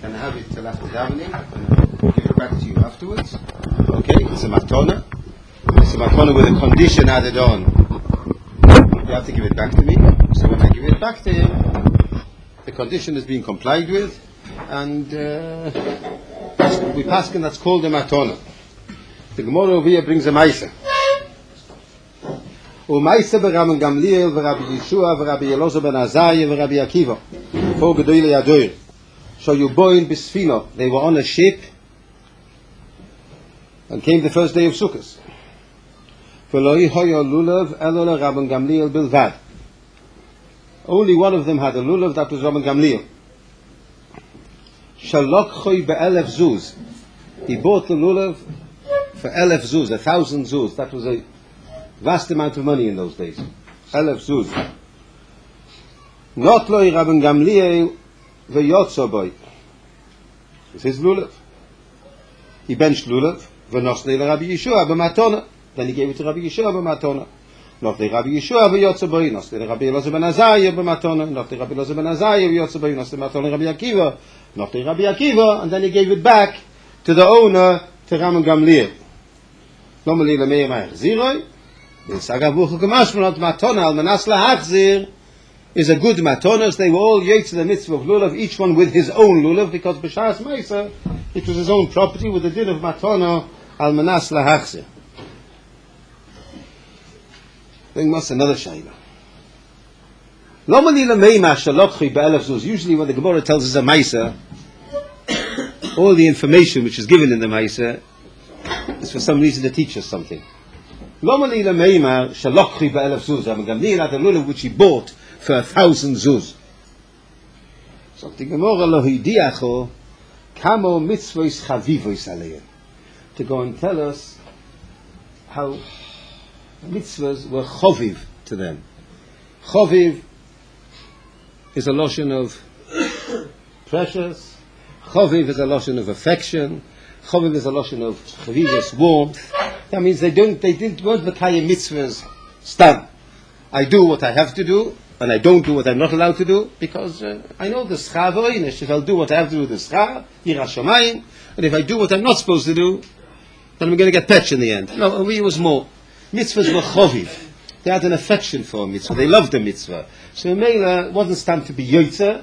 Can I have it till after davening? I'll give it back to you afterwards. Okay, it's a matona. It's a matona with a condition added on. You have to give it back to me. So when I give it back to him, the condition is being complied with, and we pass, and that's called a matona. The Gemara over here brings a Maisa. U'Maisa b'Rabban Gamliel v'Rabbi Yeshua v'Rabbi Elazar ben Azariah v'Rabbi Akiva. For Gedolei Yadoir. So you boin b'Sfina. They were on a ship, and came the first day of Sukkot. V'lo hoya lulav elo Rabban Gamliel bilvad. Only one of them had a lulav. That was Rabban Gamliel. Shalokchoi be'elef zuz. He bought the lulav for 1,000 zuz, 1,000 zuz. That was a vast amount of money in those days. 1,000 zuz. Not loi Rabban Gamliel v'yotzo boy. It's his lulav. He benched lulav. V'nosnei Rabbi Yeshua b'matona. Then he gave it to Rabbi Yeshua b'matona. Not the Rabbi Yeshua v'yotzo boy. Not the Rabbi Elazar ben Azariah b'matona. Not the Rabbi Elazar ben Azariah v'yotzo boy. Not the matona Rabbi Akiva. Not the Rabbi Akiva. And then he gave it back to the owner, to Rabban Gamliel. Normally, the Meir Ma'achziroi, the Sagavuchu Kamashmanot Matona al Manas Lahachzir is a good Matonas. They were all yet to the mitzvah of lulav, each one with his own lulav, because B'Shas Maisa, it was his own property with the din of Matona al Manas Lahachzir. Then what's another shayla? Normally, the Meir Ma'achziroi be'elef zuz. Usually, when the Gemara tells us a Maisa, all the information which is given in the Maisa is for some reason to teach us something. Lomali l'meimar shalokchi ba'elef zuz. Rabban Gamliel had a lulav which he bought for 1,000 zuz. So the Gemara lo hidiacho kamo mitzvos chavivois aleim, to go and tell us how mitzvahs were choviv to them. Choviv is a lotion of precious. Choviv is a lotion of affection. Choviv is a lotion of chavivus, warmth. That means weren't v'kayim mitzvahs stam. I do what I have to do, and I don't do what I'm not allowed to do, because I know the schar v'oinish. If I'll do what I have to do, the schar, yiras shamayim, and if I do what I'm not supposed to do, then I'm going to get patched in the end. No, we was more. Mitzvahs were choviv. They had an affection for a mitzvah. They loved the mitzvah. So Meila wasn't stamped to be yotzer.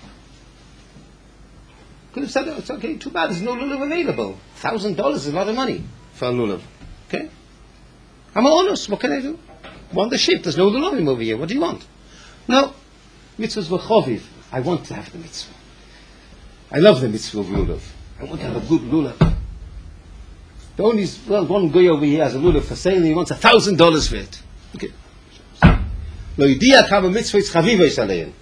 Could have said, oh, it's okay, too bad, there's no lulav available. $1,000 is a lot of money for a lulav. Okay? I'm honest, what can I do? I'm on the ship, there's no lulav over here, what do you want? No. Mitzvahs were choviv. I want to have the mitzvah. I love the mitzvah of lulav. I want to have a good lulav. The only, one guy over here has a lulav for sale and he wants $1,000 for it. Okay. Lo yidiach hava mitzvahs chavivois aleim.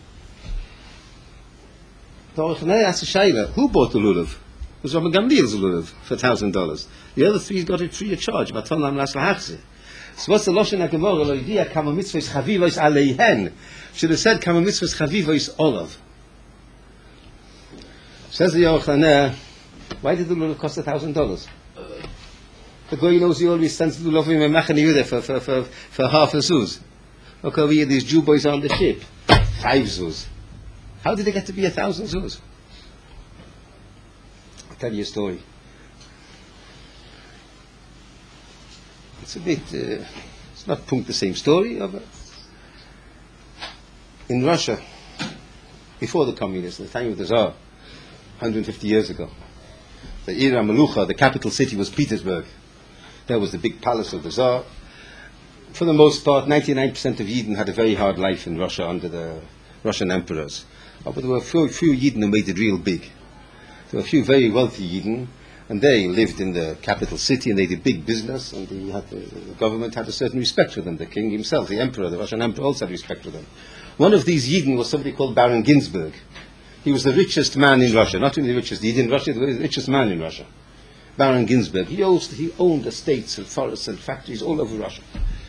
That's a shayla. Who bought the lulav? It was Rabban Gamliel's lulav for $1,000. The other three got it free of charge. So what's the lashon haGemara? Lo yidiach kama mitzvahs chavivois aleihen. Should have said kama mitzvahs chavivois olav. Says the Yochanan, why did the lulav cost $1,000? The guy knows he always sends the lulav in Machane Yehuda for half a zuz. Look over here, these Jew boys are on the ship. 5 zuz. How did it get to be 1,000 zuz? I'll tell you a story. It's a bit, it's not the same story. But in Russia, before the communists, the time of the Tsar, 150 years ago, the Ira Melucha, the capital city was Petersburg. There was the big palace of the Tsar. For the most part, 99% of Yidden had a very hard life in Russia under the Russian emperors. But there were a few Yidden who made it real big. There were a few very wealthy Yidden, and they lived in the capital city, and they did big business, and the government had a certain respect for them. The king himself, the emperor, the Russian emperor also had respect for them. One of these Yidden was somebody called Baron Ginsburg. He was the richest man in Russia, not only the richest Yid in Russia, the richest man in Russia. Baron Ginsburg. He owned estates and forests and factories all over Russia.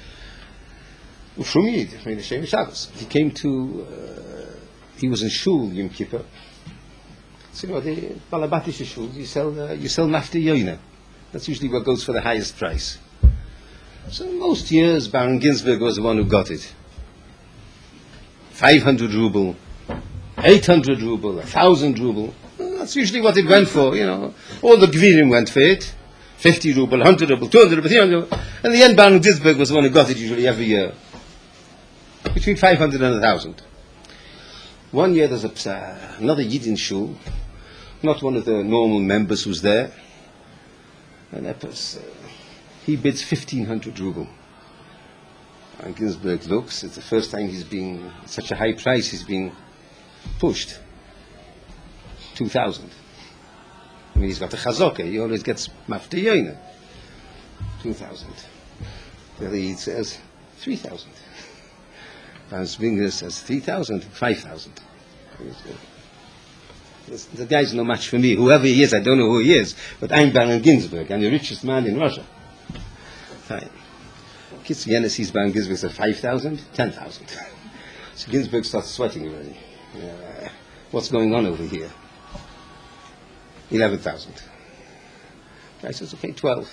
From Yid, he came to, he was in Shul, Yom Kippur. So, the Balabatish Shul, you sell Mafti Yoina. That's usually what goes for the highest price. So most years, Baron Ginsburg was the one who got it. 500 ruble, 800 ruble, 1,000 ruble. Well, That's usually what it went for, All the Gvirim went for it. 50 ruble, 100 ruble, 200 ruble, 300 ruble. And the end Baron Ginsburg was the one who got it usually every year. Between 500 and 1,000. One year there's another Yid in shul, not one of the normal members who's there. And he bids 1,500 ruble. And Ginsburg looks, it's the first time he's being, such a high price, he's being pushed. 2,000. I mean, he's got a chazokah, he always gets mafti yoina. 2,000. Then he says 3,000. Baron Zwinger says 3,000, 5,000. The guy's no match for me. Whoever he is, I don't know who he is, but I'm Baron Ginsburg. I'm the richest man in Russia. Fine. Kids Yenis sees Baron Ginsburg says 5,000, 10,000. So Ginsburg starts sweating already. What's going on over here? 11,000. Guy says, okay, 12.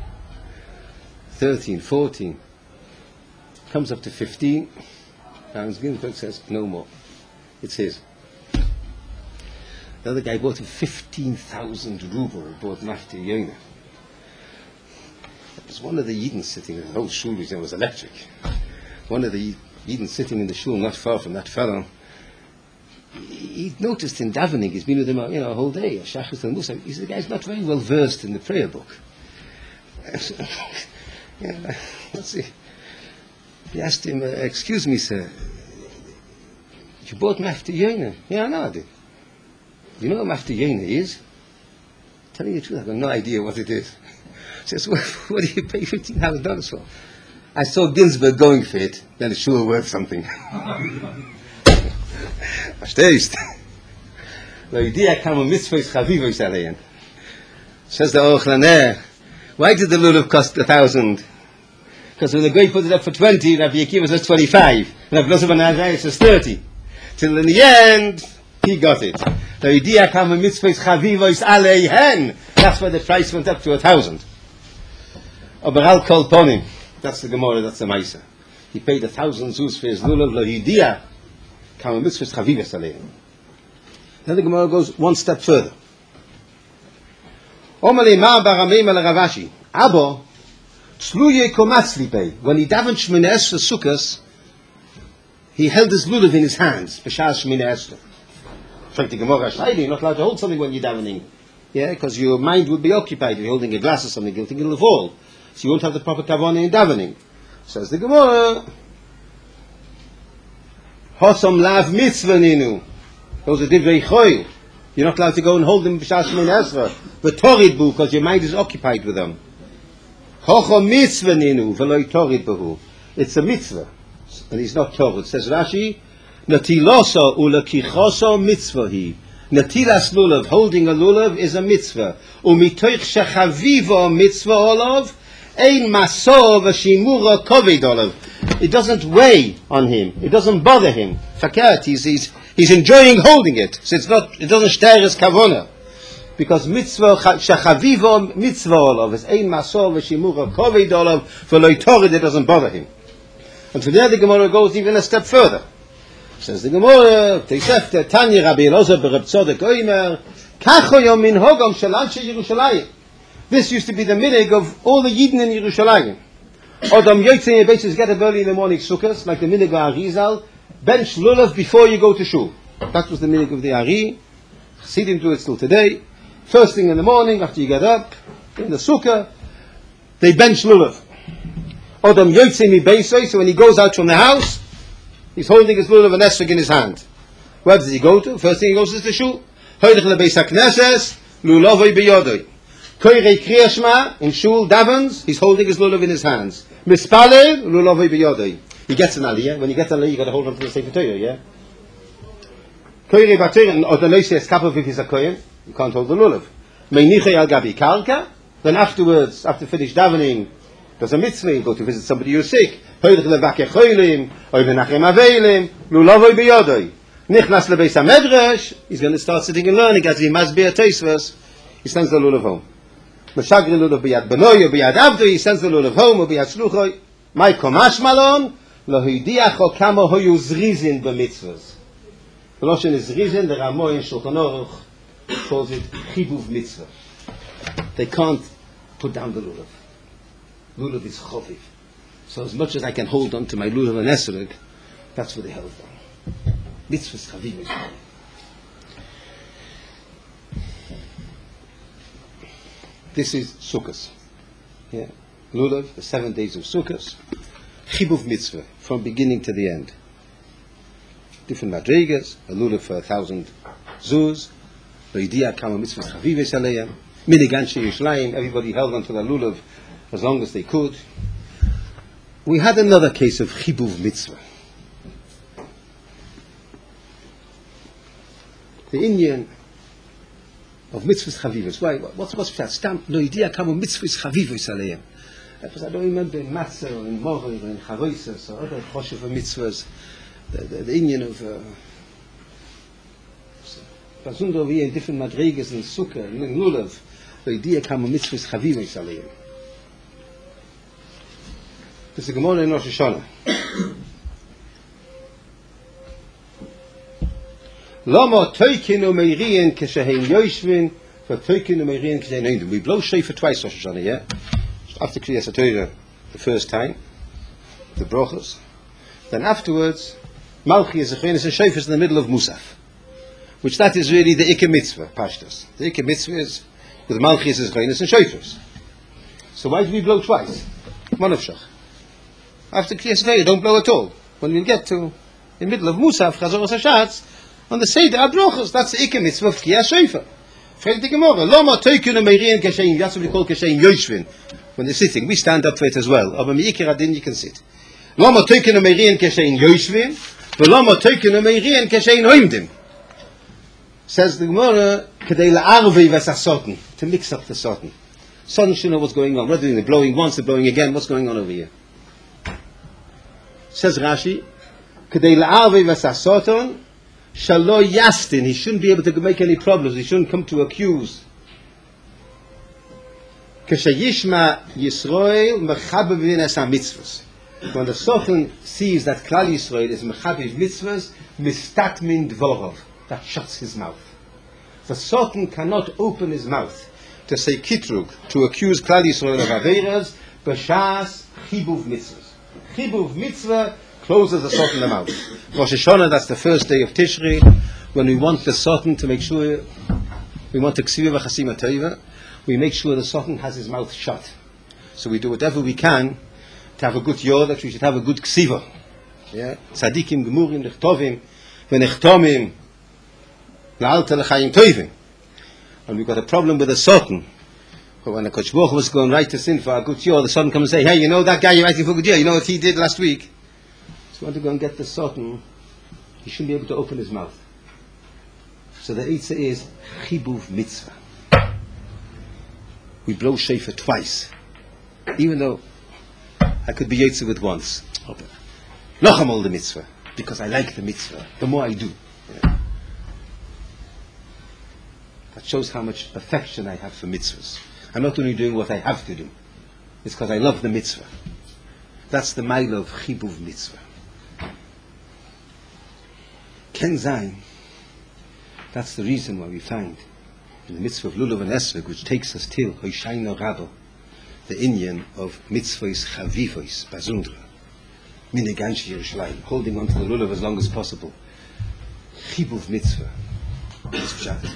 13, 14. Comes up to 15. Baron Ginsburg says, no more. It's his. The other guy bought him 15,000 ruble, bought Mafti Yoina. There was one of the Yidden sitting, the whole shul was electric. One of the Yidden sitting in the shul not far from that fellow, he noticed in davening, he's been with him a whole day, Shachris and Musa. He said, the guy's not very well versed in the prayer book. Let's see. He asked him, excuse me, sir, you bought Mafti Yoina? Yeah, I know I did. Do you know what Mafti Yoina is? Telling you the truth, I've got no idea what it is. He says, what do you pay $15,000 for? I saw Ginsburg going for it, then it's sure worth something. Verstehst? Lo idea kam mitzvos chavivos alein. Says the Aruch LaNer, why did the lulav cost 1,000? Because when the guy put it up for 20, Rabbi Akiva says 25. Rabbi Yosef ben Azariah says 30. Till in the end, he got it. Lo idea kam mitzvos chavivos aleihen. That's why the price went up to 1,000. Aber al kol ponim. That's the Gemara, that's the Maisa. He paid 1,000 zuz for his lulav. Lo idea kam mitzvos chavivos aleihen. Then the Gemara goes one step further. Omale ma baramim al Ravashi. Abo tzluye komatzlipei. When he davened Shemini Esrei Sukkos, he held his lulav in his hands. B'shas Shemini Esrei. Like the Gemara Shaili, you're not allowed to hold something when you're davening. Yeah, because your mind would be occupied. If you're holding a glass or something, you'll think it'll fall. So you won't have the proper kavanah in davening. Says the Gemara, Hosom lav mitzvah ninu. Those are divrei choil. You're not allowed to go and hold them b'shas Shemini Esrei. But torid bu, because your mind is occupied with them. Hochom mitzvah ninu, v'loi torid buhu. It's a mitzvah. And he's not torid. Says Rashi, Natiloso ulakichoso mitzvahi. Natilas lulav, holding a lulav, is a mitzvah. Umitoich shechavivo mitzvah olav, ein maso v'shimura koved olav. It doesn't weigh on him. It doesn't bother him. Fakat, he's enjoying holding it. So it doesn't stir his kavona. Because mitzvah shechavivo mitzvah olav is ein maso v'shimura koved olav, v'loi torid, it doesn't bother him. And from there the Gemara goes even a step further. Says the Gemara, Teisefte, Tanya Rabbi Elazar Bereb Tzodek Oimer, Kacho Yom Minhogam Shel Anshe Yerushalayim. This used to be the minhag of all the Yidden in Yerushalayim. Odam Yotzei basis get up early in the morning sukkahs, like the minhag of Arizal, bench lulav before you go to shul. That was the minhag of the Ari. Chassidim do it still today. First thing in the morning, after you get up, in the sukkah, they bench lulav. Odam Yotzei mi beisoi, so when he goes out from the house, he's holding his lulav and esrog in his hand. Where does he go to? First thing he goes is the shul. Hoydech lebeis hakneses, lulavoi beyodoi. Koirei kriya shema, in shul davens, he's holding his lulav in his hands. Mispalel, lulavoi beyodoi. He gets an aliyah. When you get an aliyah, you got to hold on to the Sefer Torah, yeah? Koirei baterin, or the noisei eskapav if he's a kohen, you can't hold the lulav. Meinichei al gabi karka, then afterwards, after finish davening, there's a mitzvah, you go to visit somebody who's sick. Hoydech levakeh choilim, oy benachem aveilim, lulavoi beyodoi. Nichnas lebeis hamedrash, he's going to start sitting and learning as he must be a Tosfos. He sends the lulav home. Meshagri lulav biyad benoi or biyad avdoi, he sends the lulav home or biyad shluchoi. My komash malon, lo hidiacho kamo hoyu zrizin b'mitzvahs. The Lashon is zrizin, the Ramo in Shulchan Aruch calls it chibuv mitzvah. They can't put down the lulav. Lulav is choviv. So as much as I can hold on to my lulav and esrog, that's what they held on. Mitzvah is chaviv. This is Sukkot. Yeah. Lulav, the 7 days of Sukkot. Chibuv mitzvah, from beginning to the end. Different madrigas, a lulav for 1,000 zuz. Loidia kama mitzvahs chavives aleyam. Minigan she'yishlayim, everybody held onto the lulav as long as they could. We had another case of chibuv mitzvah. The Indian of mitzvahs chavivos. Why? What's that? Stamp. No idea kamo mitzvahs chavivos aleim. Because I don't remember in matzah or in morer or in charoisas or other choshev mitzvahs. The Indian of Pasund over here in different madrigas and sukkah and lulav. No idea kamo mitzvahs chavivos aleim. This is the Gemara in Rosh Hashanah. Lama toikinu meirian keshehein yoshvin for toikinu meirian keshehein oindim. We blow shofar twice Rosh Hashanah, yeah? After Kriyas HaTorah the first time, the brachos. Then afterwards, Malchi is Zechenis and shofar is in the middle of Musaf. Which that is really the Ikka Mitzvah, Pashtas. The Ikka Mitzvah is with Malchi is Zechenis and shofars. So why do we blow twice? One of Shach. After Kriyas HaTorah, don't blow at all. When we get to the middle of Musaf, Chazoros HaShatz, on the Seder HaBrochos, that's the Ikka Mitzvah of Kriyas Shofar. Frag the Gemara, Lama toikunu meirian kashein, that's what we call kashein yoshvin. When they're sitting, we stand up for it as well. Aber meikir adin, you can sit. Lama toikunu meirian kashein yoshvin, but Lama toikunu meirian kashein oimdim. Says the Gemara, kadei la'arvei v'sasoten, to mix up the soten. Son should know what's going on. We're doing the blowing once, the blowing again. What's going on over here? Says Rashi, kadei la'arvei v'sasoten, Shalo Yastin, he shouldn't be able to make any problems, he shouldn't come to accuse. Keshayishma Yisrael mechabev minas mitzvahs. When the Sochen sees that Klal Yisrael is mechabev mitzvahs, mistatmin dvorov, that shuts his mouth. The Sochen cannot open his mouth to say kitrug, to accuse Klal Yisrael of averas, b'shas chibuv mitzvahs. Chibuv mitzvah closes the Soten the mouth. Rosh Hashanah, that's the first day of Tishri, when we want the Soten to make sure, we want to ksiva v'chasima toiva, we make sure the Soten has his mouth shut. So we do whatever we can to have a good yor, that we should have a good ksiva. Yeah? Tzadikim, gemurim, lechtovim, v'nechtomim, la'alta l'chayim toivim. And we've got a problem with the Soten. But when the Kodesh Baruch Hu was going right to sin for a good yor, the Soten comes and say, hey, you know that guy you're writing for good yor, you know what he did last week? So you want to go and get the Soten, he shouldn't be able to open his mouth. So the Eitzah is Chibuv Mitzvah. We blow shofar twice. Even though I could be Eitzah with once. Lochem all the Mitzvah. Because I like the Mitzvah. The more I do. Yeah. That shows how much affection I have for Mitzvahs. I'm not only doing what I have to do. It's because I love the Mitzvah. That's the mile of Chibuv Mitzvah. Ken Zayin, that's the reason why we find in the mitzvah of Lulav and Esrog, which takes us till Hoshayna Rabbo, the Indian of mitzvahs chavivos, bazundra, mineganshi Yerushalayim, holding on to the Lulav as long as possible. Chibuv mitzvah, is pshat.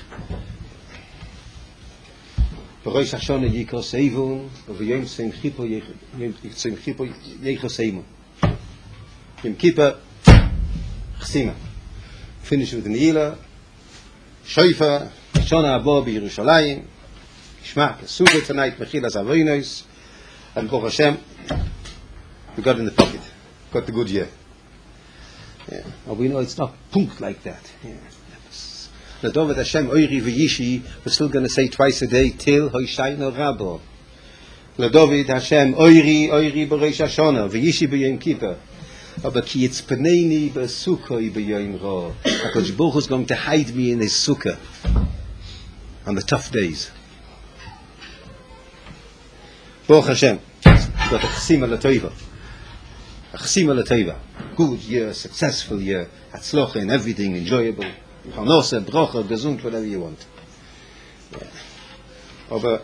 B'rosh Hashanah yikos eivun, v'yom tzim chipo yechos eimu. Yom Kippur, chsima. Finish with the Ne'ilah, Shofar, Shana Haba b'Yerushalayim, Shema, Suda tonight, Mechilas Avonos, and Baruch Hashem, we got it in the pocket, got the good year. Yeah. Well, we know it's not punkt like that. Yeah. L'Dovet Hashem Oiri v'Yishi, we're still going to say twice a day, till Hoshayna Rabbo. L'Dovet Hashem Oiri b'Rosh Hashanah, v'Yishi b'Yom Kippur. Aber ki it's peneni b'sukkah b'yom ra. HaKadosh Baruch Hu is going to hide me in his sukkah on the tough days. Baruch Hashem. Got a chesima l'toiva. A chesima l'toiva. Good year, successful year, hatzlocha in everything, enjoyable. Chanosa, brocha, gesund, whatever you want. Aber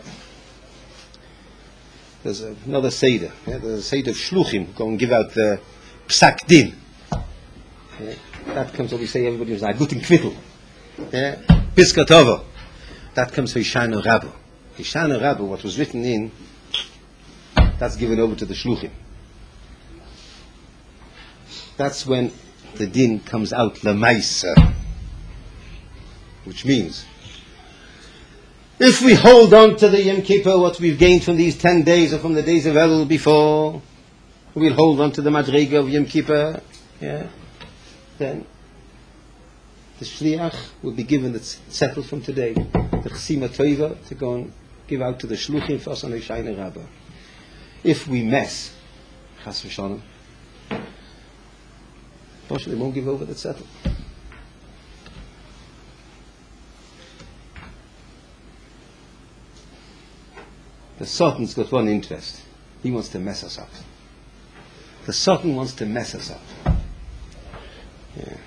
there's another Seder. Yeah? There's a Seder of Shluchim, go and give out the Psak Din. Yeah? That comes, what we say, everybody was like, Guten Kvittel. Yeah? Piskat Tova. That comes from Hoshana Rabbah. Hoshana Rabbah, what was written in, that's given over to the Shluchim. That's when the Din comes out Lamaisa. Which means, if we hold on to the Yom Kippur, what we've gained from these 10 days or from the days of Elul before, we'll hold on to the Madrega of Yom Kippur, yeah, then the Shliach will be given, it's settled from today, the Chesima Toiva to go and give out to the Shluchim for us on Hoshana Rabbah. If we mess, Chas v'shalom, they won't give over, that's settled. The Sultan's got one interest. He wants to mess us up. The Sultan wants to mess us up. Yeah.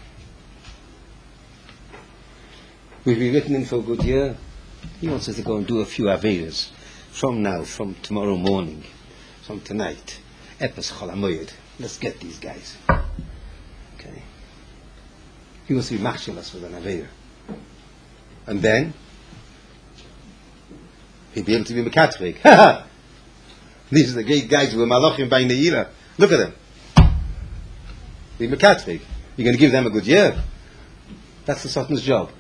We've been written in for a good year. He wants us to go and do a few Avedas from now, from tomorrow morning, from tonight. Epes Chol HaMoed. Let's get these guys. Okay. He wants to be machshel us with an Aveda. And then he'd be able to be Mekatrik. These are the great guys who were Malachim by Neila. Look at them. Be Mekatrik. You're going to give them a good year. That's the Sultan's job.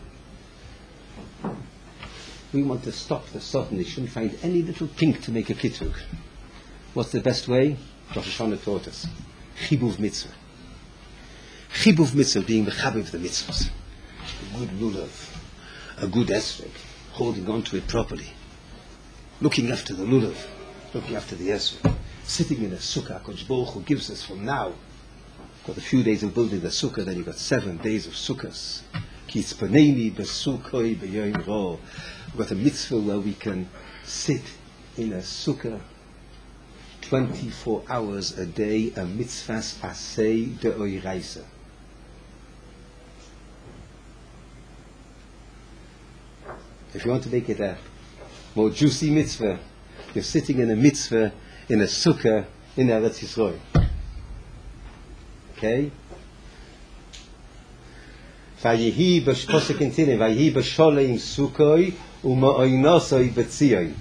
We want to stop the Sultan. They shouldn't find any little pink to make a kitrug. What's the best way? Rosh Hashanah taught us. Chibuv mitzvah. Chibuv mitzvah, being the chabib of the mitzvahs. A good lulav. A good esrog. Holding on to it properly. Looking after the lulav, looking after the esrog, sitting in a sukkah. Kodesh Baruch Hu gives us from now. Got a few days of building the sukkah, then you got 7 days of sukkahs. Ki tzpaneni besukkoi b'yoyim ro. We've got a mitzvah where we can sit in a sukkah 24 hours a day, a mitzvahs asay de oiraisa. If you want to make it a more juicy mitzvah, you're sitting in a mitzvah in a sukkah in Eretz Yisrael. Okay? Vayehi b'shposek intine, vayehi b'sholem sukkoi u'ma'oinosoi b'tziyoi.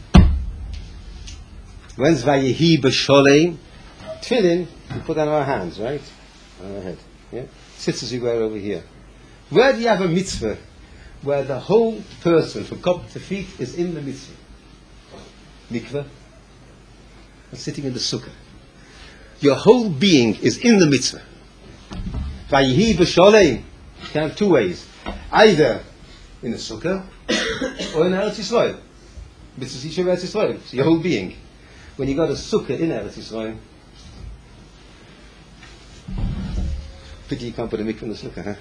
When's vayehi b'sholem? Tefillin, we put on our hands, right? On our head. Yeah? Sits as we wear over here. Where do you have a mitzvah where the whole person, from top to feet, is in the mitzvah? Mikveh, and sitting in the sukkah. Your whole being is in the mitzvah. Vayehi b'sholem. You can have 2 ways. Either in the sukkah or in Eretz Yisrael. Mitzvah Yisrael Eretz Yisrael. So your whole being. When you got a sukkah in Eretz Yisrael, pity you can't put a mikveh in the sukkah, huh?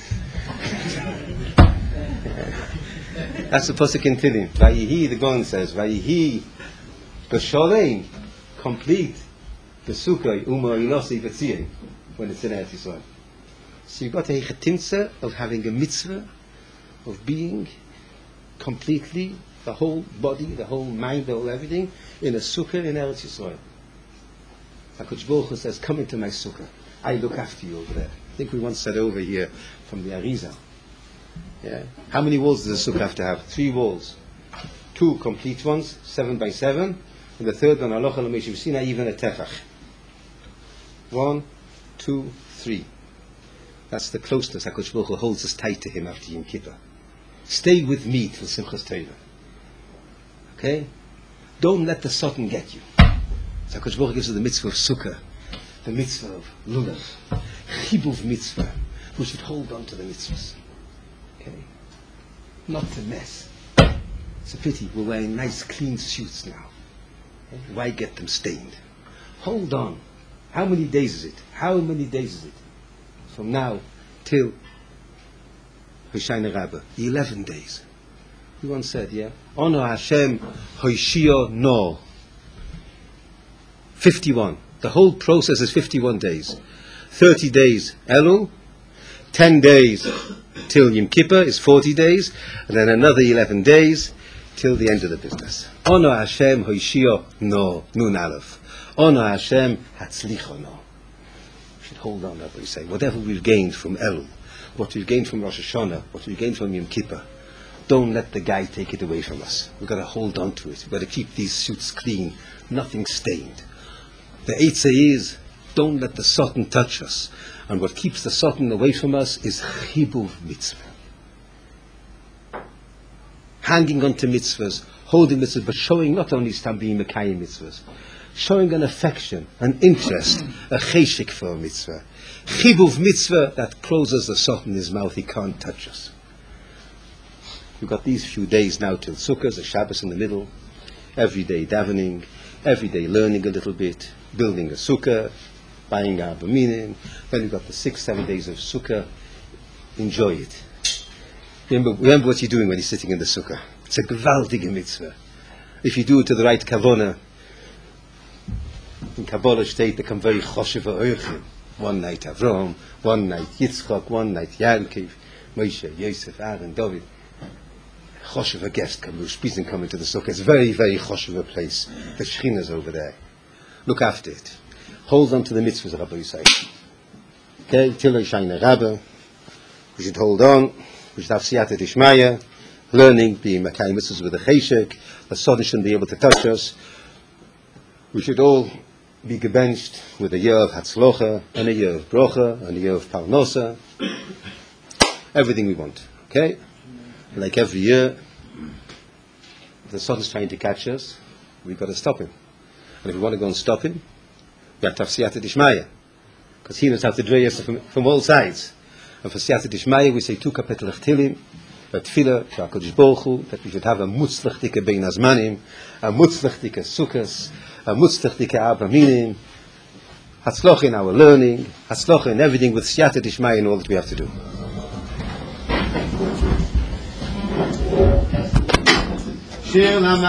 That's the pasuk in Tehillim. Vayehi, the Gaon says, Vayehi b'sholem, complete the sukkah u'ma'inosi b'tziyei, when it's in Eretz Yisrael. So you've got a chetimtza of having a mitzvah of being completely, the whole body, the whole mind, the whole everything, in a sukkah in Eretz Yisrael. HaKadosh Baruch Hu says, come into my sukkah. I look after you over there. I think we once said over here from the Arizal. Yeah. How many walls does a sukkah have to have? 3 walls. 2 complete ones, 7 by 7, and the third one, Aloha L'Meshiv Sinai, even a tefach. 1, 2, 3. That's the closeness HaKadosh Baruch Hu holds us tight to him after Yom Kippur. Stay with me till Simchas Torah. Okay? Don't let the Sultan get you. So HaKadosh Baruch Hu gives us the mitzvah of sukkah, the mitzvah of lulav, chibuv mitzvah. We should hold on to the mitzvahs. Okay? Not to mess. It's a pity. We're wearing nice, clean suits now. Okay? Why get them stained? Hold on. How many days is it? How many days is it? From now till Hoshana Rabbah. 11 days. We once said, yeah? Honor Hashem Hoshio No. 51. The whole process is 51 days. 30 days Elul, 10 days till Yom Kippur is 40 days, and then another 11 days till the end of the business. Ono Hashem hoishio no nun aleph. Ono Hashem hatzlicho no. We should hold on, Rabbi say. Whatever we've gained from Elul, what we've gained from Rosh Hashanah, what we've gained from Yom Kippur, don't let the guy take it away from us. We've got to hold on to it. We've got to keep these suits clean, nothing stained. The Eitzah is, don't let the Satan touch us. And what keeps the Satan away from us is chibuv mitzvah. Hanging on to mitzvahs, holding mitzvahs, but showing not only being mekayim mitzvahs, showing an affection, an interest, a cheshik for a mitzvah. Chibuv mitzvah that closes the Satan in his mouth, he can't touch us. We've got these few days now till Sukkot, a Shabbos in the middle, every day davening, every day learning a little bit, building a sukkah, buying our baminim. Then we've got the 6-7 days of sukkah. Enjoy it. Remember what you're doing when you're sitting in the sukkah. It's a gewaltige mitzvah. If you do it to the right kavanah, in Kabbalah state they come very choshev ha'orchim. One night Avram, one night Yitzchak, one night Yaakov, Moshe, Yosef, Aaron, David. Choshev a guest come into the sukkah. It's very, very choshev a place. The Shekhinah's over there. Look after it. Hold on to the mitzvahs, Rabbi Yisai. Okay, till Shayna Rabba. We should hold on. We should have siyata dishmaya, learning, being Makai mitzvahs with a cheshek. The Satan shouldn't be able to touch us. We should all be gebenched with a year of Hatzlocha, and a year of Brocha, and a year of Parnosa. Everything we want. Okay? Like every year, if the Satan's trying to catch us, we've got to stop him. And if we want to go and stop him, we have to have siyata dishmaya, because he knows how to draw us from all sides. And for siyata dishmaya, we say 2 kapitel Tehillim, but tefillah, HaKadosh Baruch Hu, that we should have a mutzlach dike bein hazmanim, a mutzlach dike sukkos, a mutzlach dike abaminim, hatzlocha in our learning, hatzlocha in everything with siyata dishmaya in all that we have to do.